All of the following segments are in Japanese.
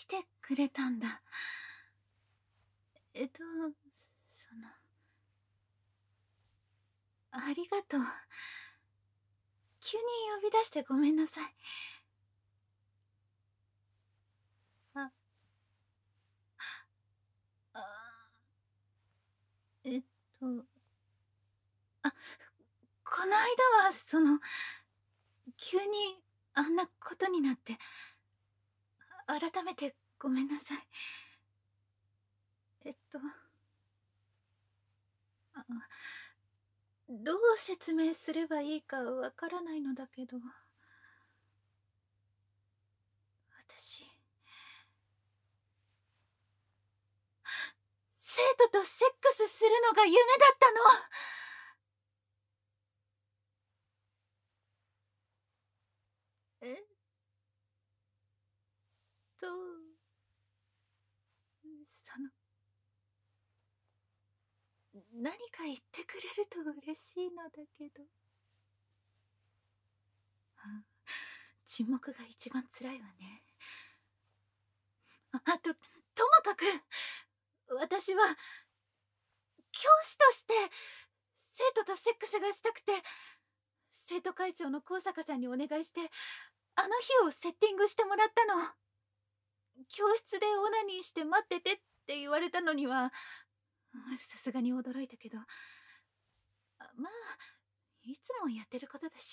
てくれたんだ。ありがとう。急に呼び出してごめんなさい。あ、あ、えっと、あ、この間は急にあんなことになって、改めてごめんなさい。あどう説明すればいいかわからないのだけど、私、生徒とセックスするのが夢だったの。えっと、その、何か言ってくれると嬉しいのだけど。沈黙が一番辛いわね。ともかく、私は、教師として、生徒とセックスがしたくて、生徒会長の高坂さんにお願いして、あの日をセッティングしてもらったの。教室でオナニーして待っててって言われたのには、さすがに驚いたけど、まあ、いつもやってることだし。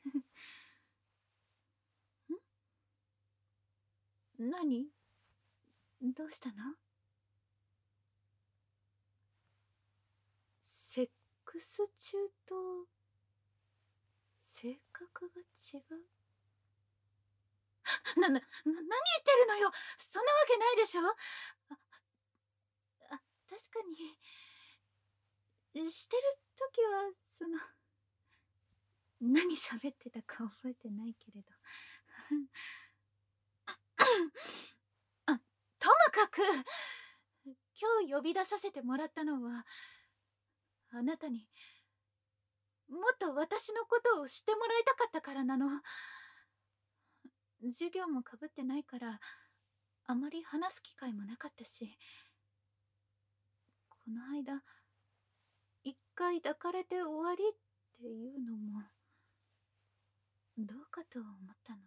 何？どうしたの？セックス中と性格が違う？何言ってるのよ。そんなわけないでしょ。確かにしてる時は何喋ってたか覚えてないけれど。ともかく今日呼び出させてもらったのは、あなたにもっと私のことを知ってもらいたかったからなの。授業もかぶってないからあまり話す機会もなかったし、この間一回抱かれて終わりっていうのもどうかと思ったのよ。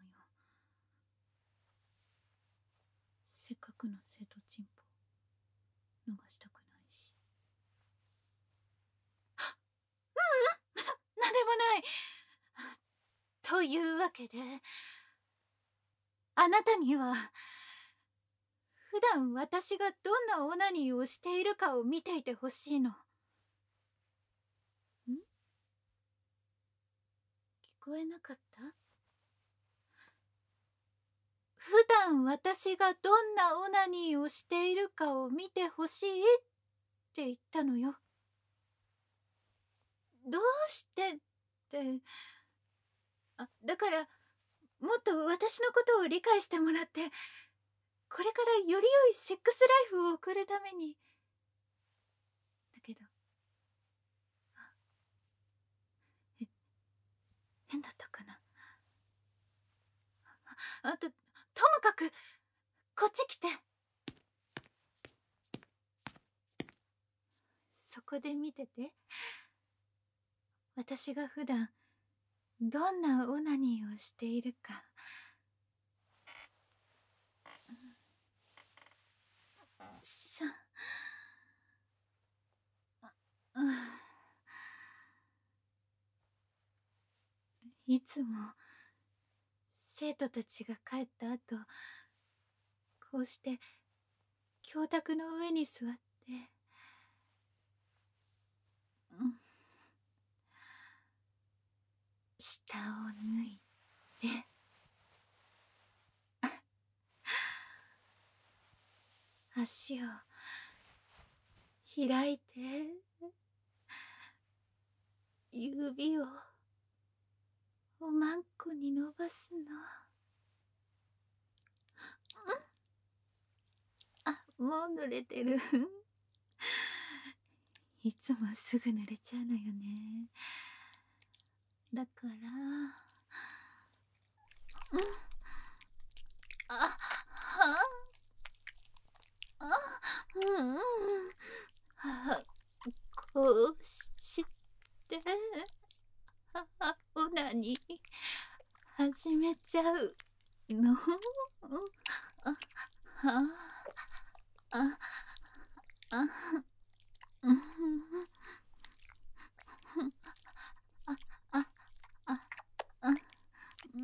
せっかくの生徒チンポ逃したくないし。なんでもない。というわけで、あなたには普段私がどんなオナニーをしているかを見ていてほしいの。聞こえなかった？普段私がどんなオナニーをしているかを見てほしいって言ったのよ。どうしてって、だからもっと私のことを理解してもらって、これからより良いセックスライフを送るために。だけど、変だったかな。ともかくこっち来て。そこで見てて。私が普段どんなオナニーをしているか。いつも生徒たちが帰った後、こうして教卓の上に座って、下を脱いで、足を開いて、指をおまんこに伸ばすの。もう濡れてる。いつもすぐ濡れちゃうのよね。だから、はあ何始めちゃうの？あ、あ、あ、うん、あ、あ、あ、あ、うん、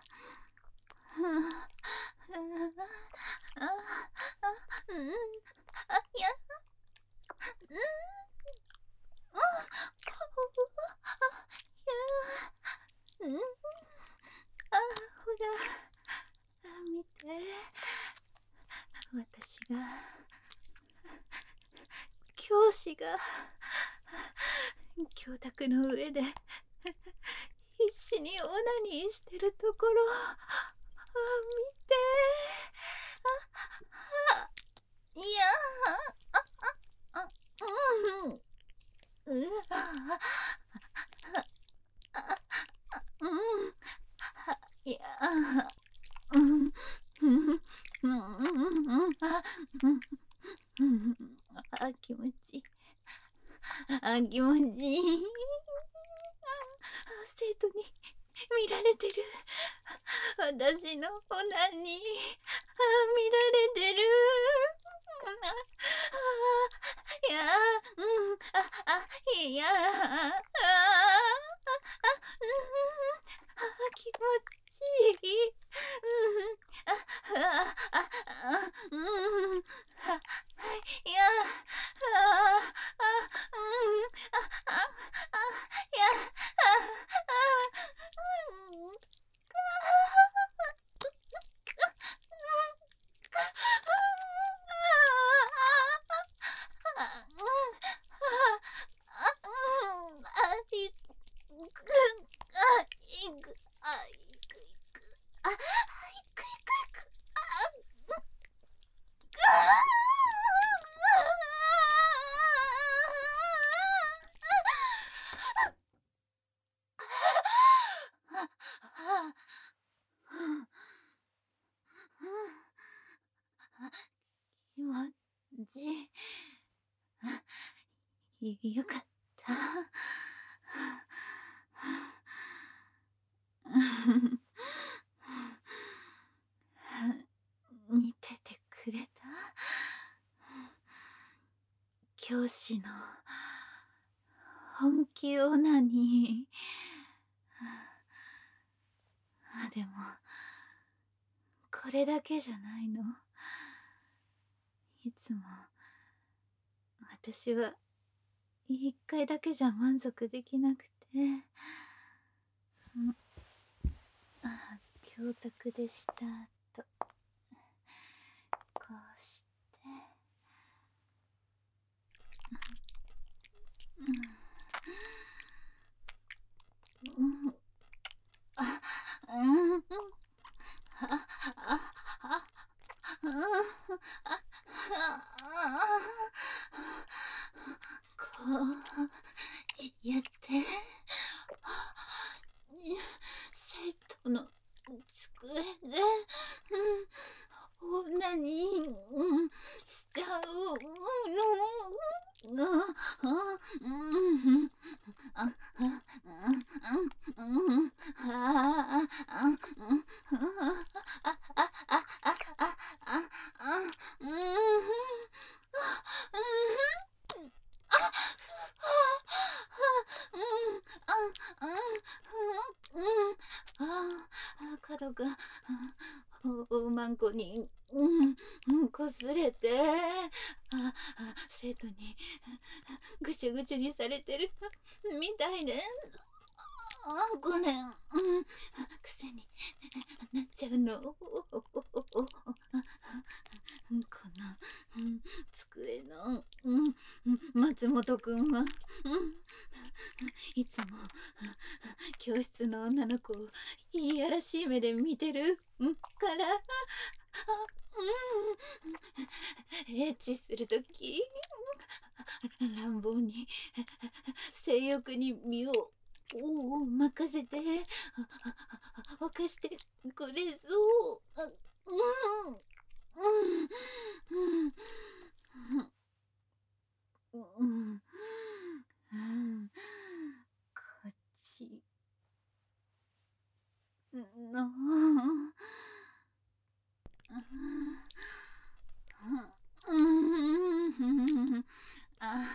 あ、うん、いや、うん、あ、いや、うん、あ、ほら、見て、私が、教師が、教卓の上で、必死にオナニーしてるところ、見て、いや、うん、うん、うん、いや、うん、うん、うん、気持ちいい。気持ちいい。生徒に見られてる。私のオナニー、見られてる。いや、うん、いや、気持ちいい。うん、いや、いや、うん、気持ちよかった。見ててくれた？教師の本気オナニー。でもこれだけじゃないの。いつも私は一回だけじゃ満足できなくて、教卓でしたとこうして、こうやって生徒の机で、オナニー、しちゃうの。角がおまんこにこすれて、生徒にぐちゅぐちゅにされてるみたいで、これ、癖になっちゃうの。この机の松本くんは、いつも教室の女の子をいやらしい目で見てるから、エッチするとき乱暴に性欲に身を任せて犯してくれそう。こっちのあ、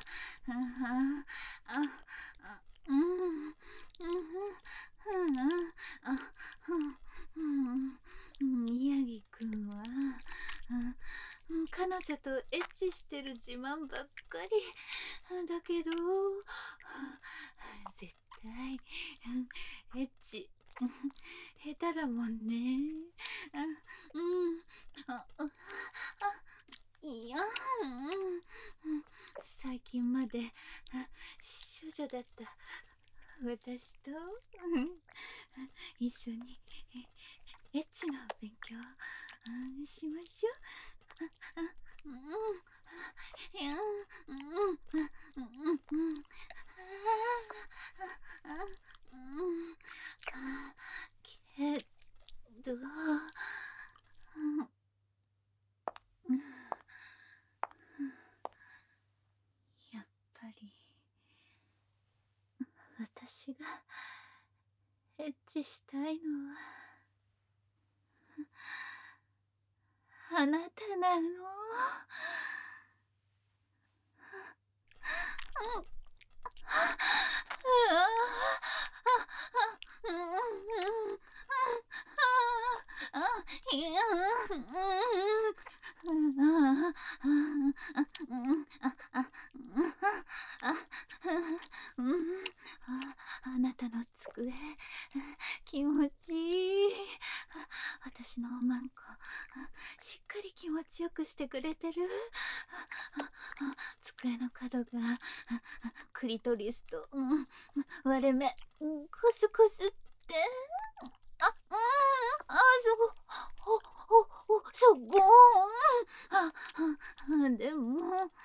宮城くんは彼女とエッチしてる自慢ばっかりだけど絶対エッチ下手だもんね。いや、最近まで処女だった私と一緒にエッチな勉強しましょう。けど、やっぱり私がエッチしたいのはあなたなの。あなたの机気持ちいい。私のおまんこしっかり気持ちよくしてくれてる。机の角がクリトリスと割れ目コスコスってそこでも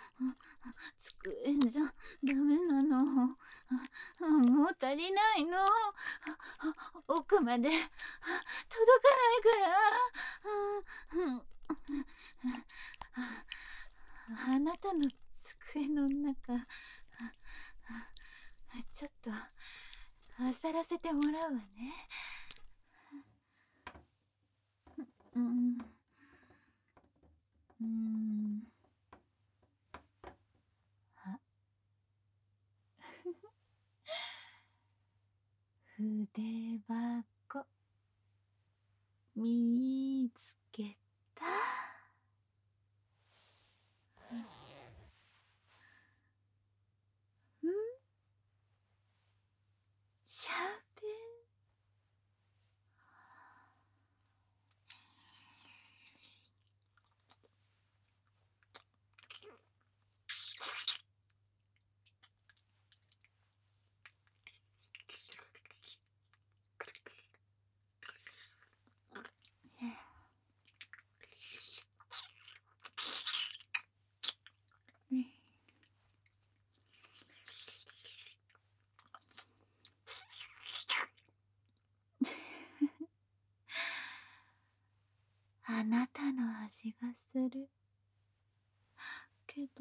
机じゃダメなの。もう足りないの。奥まで届かないからあなたの机の中ちょっと漁らせてもらうわね。筆箱見つけた。シャーペン。あなたの味がするけど、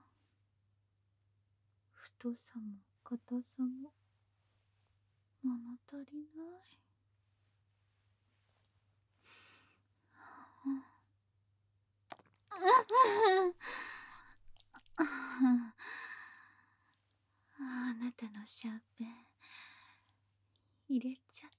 太さも硬さも物足りない。あなたのシャーペン入れちゃった。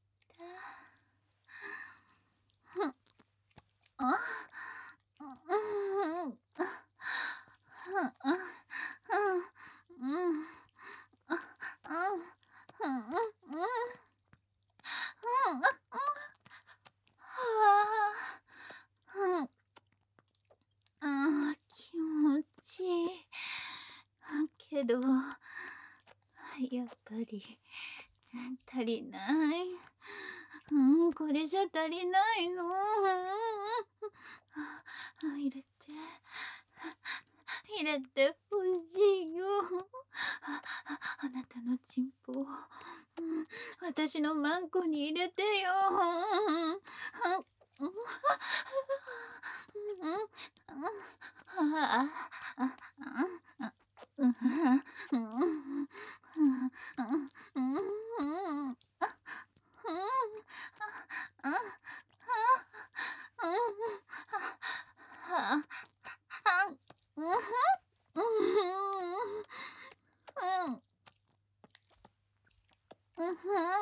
気持ちいいけどやっぱり足りない。これじゃ足りないの。入れてほしいよ。あなたのチンポを私のマンコに入れてよ。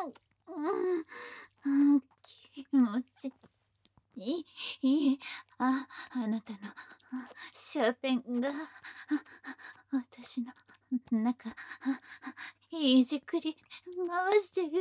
気持ちいい。あなたのシャーペンが私の中いじくり回してる。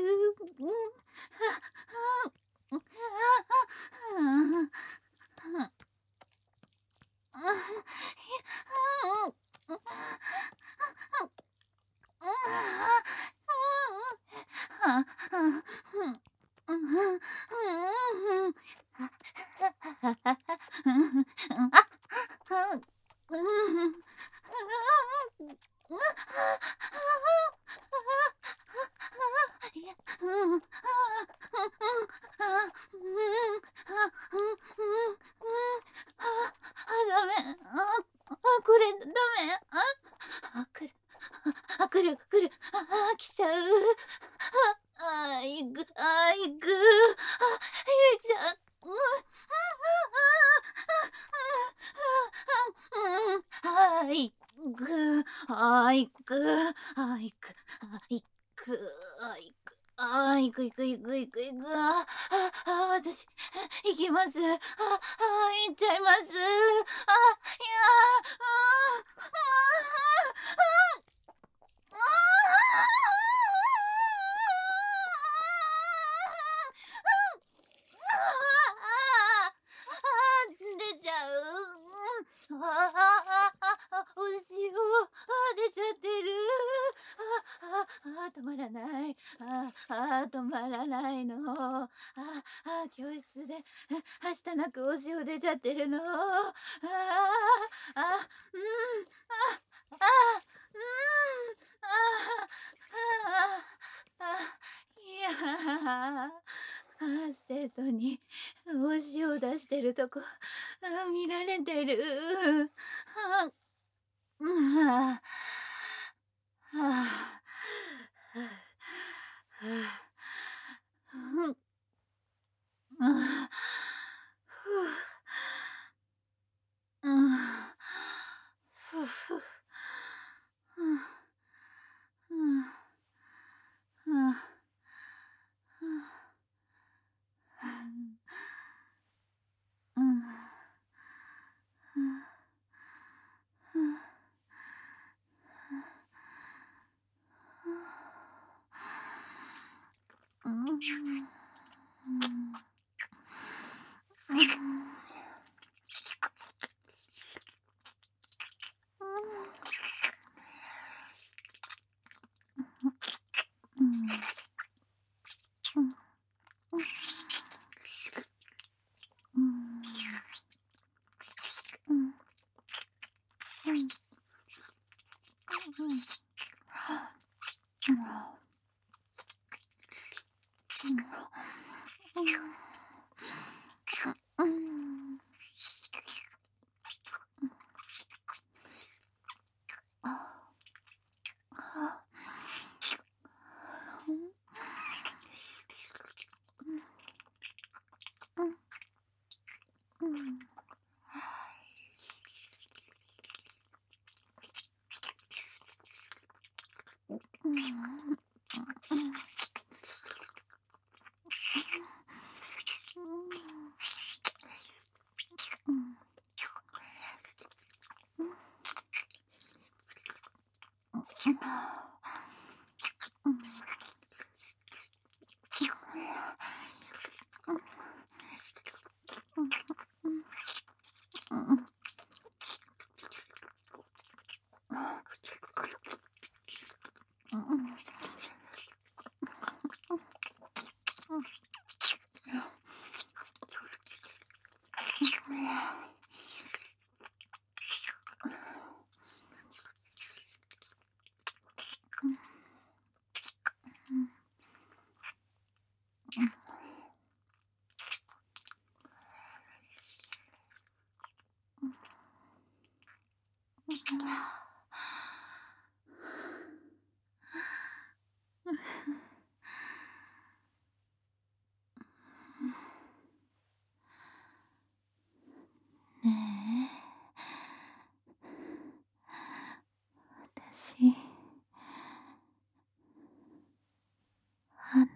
ダメ。これダメ。来る。来ちゃう。行く。ゆいちゃん。行く。私、行きます。行っちゃいます。いや出ちゃう。お塩出ちゃってる。止まらない。止まらないの。教室ではしたなくお塩出ちゃってるの。いや生徒にお塩出してるとこ見られてる。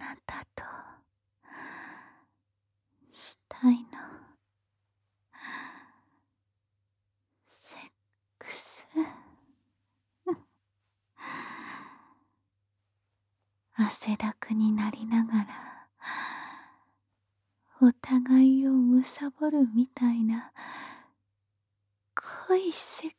なたとしたいの。セックス。汗だくになりながらお互いを貪るみたいな濃いセッ